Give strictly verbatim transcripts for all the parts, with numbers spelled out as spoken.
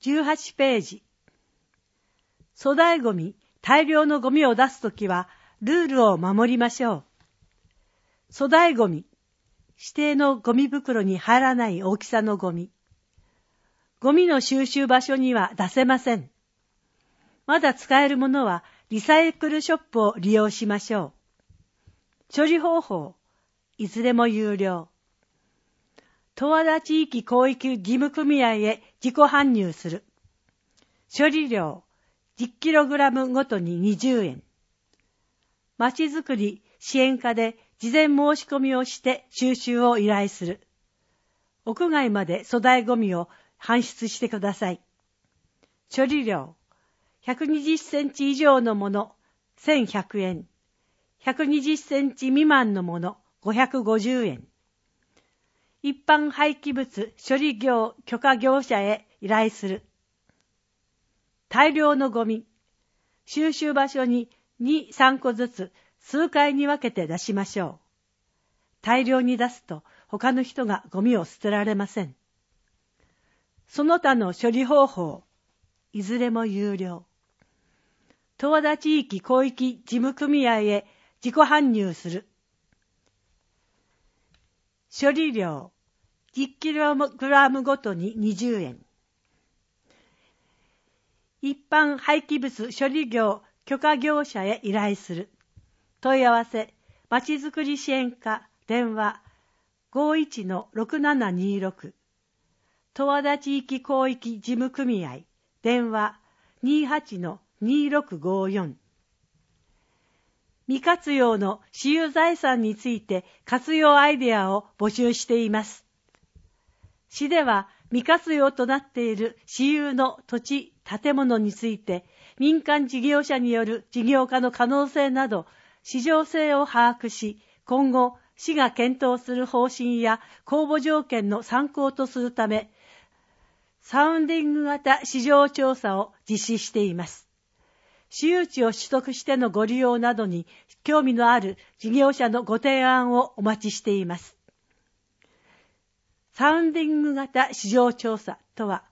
じゅうはちページ。粗大ゴミ、大量のゴミを出すときは、ルールを守りましょう。粗大ゴミ、指定のゴミ袋に入らない大きさのゴミ。ゴミの収集場所には出せません。まだ使えるものはリサイクルショップを利用しましょう。処理方法、いずれも有料。十和田地域広域事務組合へ自己搬入する。処理量、じゅっキログラム ごとににじゅうえん。まちづくり支援課で事前申し込みをして収集を依頼する。屋外まで粗大ゴミを搬出してください。処理量、ひゃくにじゅっセンチ以上のもの、せんひゃくえん。ひゃくにじゅっセンチ未満のもの、ごひゃくごじゅうえん。一般廃棄物処理業許可業者へ依頼する。大量のゴミ、収集場所にに、さんこずつ数回に分けて出しましょう。大量に出すと他の人がゴミを捨てられません。その他の処理方法、いずれも有料。十和田地域広域事務組合へ自己搬入する。処理量、じゅっキログラム ごとににじゅうえん。一般廃棄物処理業許可業者へ依頼する。問い合わせ、まちづくり支援課、電話 ごいちのろくななにろく。十和田地域広域事務組合、電話 にはちのにろくごよん。未活用の私有財産について活用アイデアを募集しています。市では未活用となっている私有の土地、建物について民間事業者による事業化の可能性など市場性を把握し、今後市が検討する方針や公募条件の参考とするため、サウンディング型市場調査を実施しています。私有地を取得してのご利用などに興味のある事業者のご提案をお待ちしています。サウンディング型市場調査とは、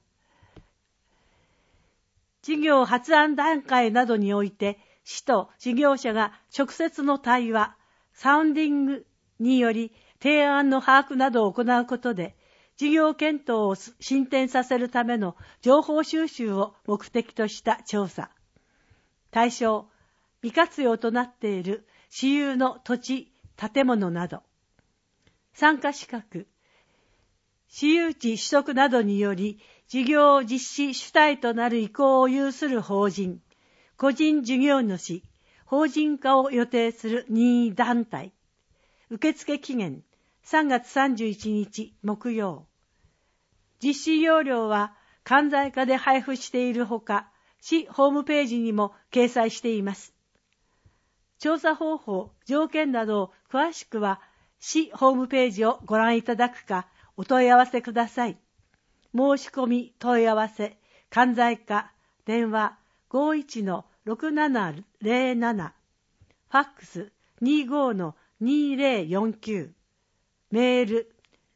事業発案段階などにおいて、市と事業者が直接の対話、サウンディングにより提案の把握などを行うことで、事業検討を進展させるための情報収集を目的とした調査。対象、未活用となっている私有の土地、建物など。参加資格、私有地取得などにより事業実施主体となる意向を有する法人、個人事業主、法人化を予定する任意団体。受付期限さんがつさんじゅういちにち木曜。実施要領は関西課で配布しているほか、市ホームページにも掲載しています。調査方法、条件などを詳しくは市ホームページをご覧いただくかお問い合わせください。申し込み問い合わせ、関西課、電話 ごいちのろくななぜろなな、ファックス にじゅうごのにぜろよんきゅう、メール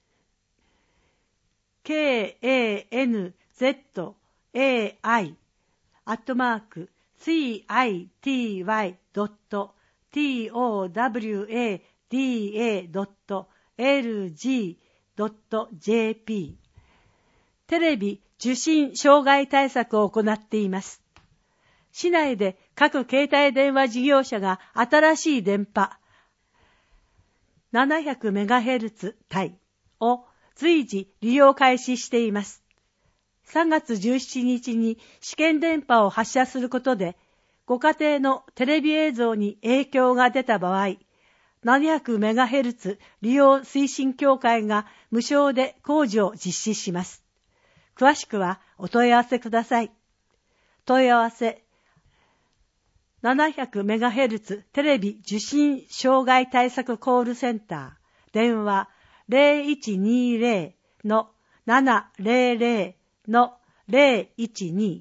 ケーエーエヌゼットエーアイ アットマーク シーアイティーワイ ドット トワダ ドット エルジー ドット ジェーピー。 テレビ受信障害対策を行っています。市内で各携帯電話事業者が新しい電波 ななひゃくメガヘルツ 帯を随時利用開始しています。さんがつじゅうしちにちに試験電波を発射することで、ご家庭のテレビ映像に影響が出た場合、ななひゃくメガヘルツ 利用推進協会が無償で工事を実施します。詳しくはお問い合わせください。問い合わせ、ななひゃくメガヘルツ テレビ受信障害対策コールセンター、電話 ゼロいちにゼロのななゼロゼロのゼロいちに。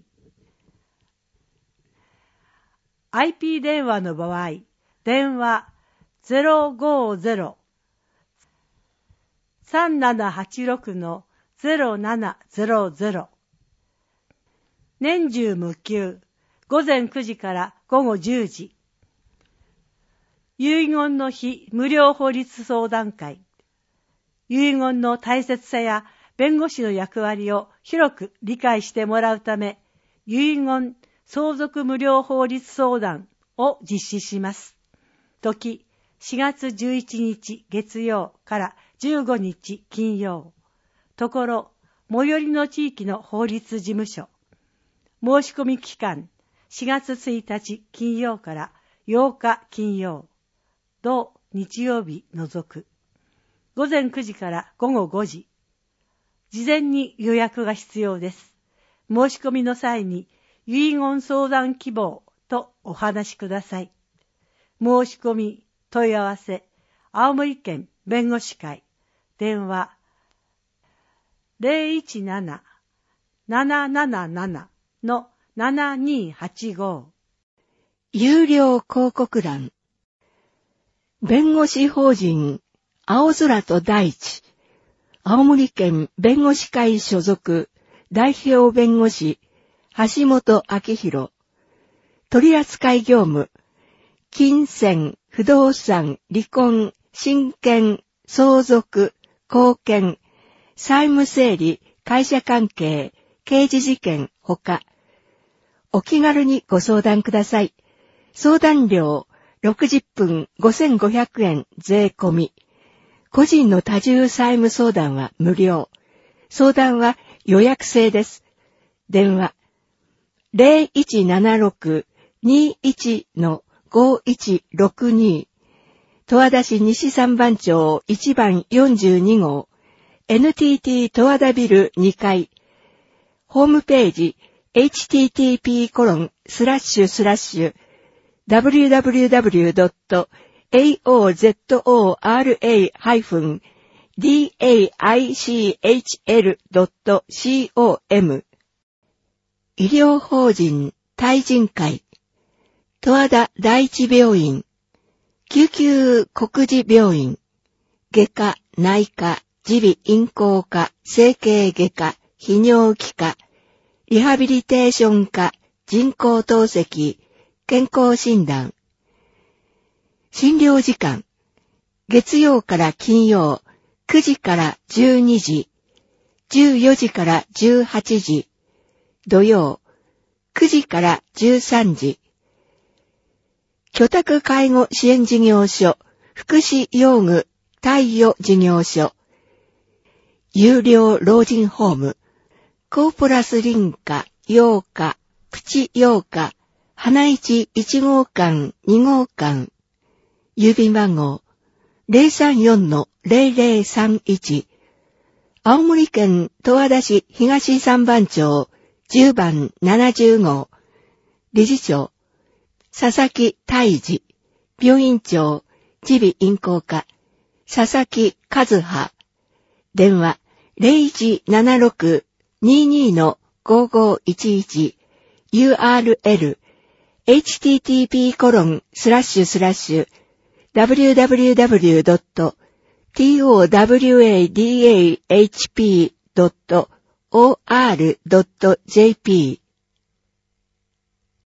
アイピー 電話の場合、電話 ゼロごゼロ さんななはちろくのゼロななゼロゼロ。 年中無休、午前くじから午後じゅうじ。遺言の日無料法律相談会。遺言の大切さや弁護士の役割を広く理解してもらうため、遺言相続無料法律相談を実施します。時、しがつじゅういちにち月曜からじゅうごにち金曜。ところ、最寄りの地域の法律事務所。申し込み期間、しがつついたち金曜からようか金曜。同日曜日除く。午前くじから午後ごじ。事前に予約が必要です。申し込みの際に遺言相談希望とお話しください。申し込み、問い合わせ、青森県弁護士会、電話 ゼロいちなな ななななな のななにはちご。 有料広告欄。弁護士法人青空と大地、青森県弁護士会所属代表弁護士橋本明宏、取扱業務、金銭、不動産、離婚、親権、相続、後見、債務整理、会社関係、刑事事件ほか、お気軽にご相談ください。相談料ろくじゅっぷんごせんごひゃくえん税込み。個人の多重債務相談は無料。相談は予約制です。電話 ゼロいちななろく にいち ごいちろくに 十和田市西三番町いちばんよんじゅうにごう エヌティーティー 十和田ビルにかい。ホームページ エイチティーティーピーコロンスラッシュスラッシュダブリューダブリューダブリュードットエーオーゼットオーアールエーハイフンディーエーアイシーエイチエルドットコム 医療法人対人会十和田第一病院救急国事病院外科内科耳鼻咽喉科整形外科泌尿器科リハビリテーション科人工透析健康診断診療時間月曜から金曜くじからじゅうにじじゅうよじからじゅうはちじ土曜くじからじゅうさんじ居宅介護支援事業所福祉用具貸与事業所有料老人ホームコーポラス林家洋家プチ洋家花市いちごうかんにごうかん郵便番号 ゼロさんよんのゼロゼロさんいち 青森県十和田市東三番町じゅうばんななじゅうごう理事長佐々木泰治病院長耳鼻咽喉科佐々木和葉電話 ゼロいちななろく にいに のごーごーいちいち ユーアールエル エイチティーティーピーコロンスラッシュスラッシュダブリューダブリューダブリュードットトワダッチピードットオーアールドットジェーピー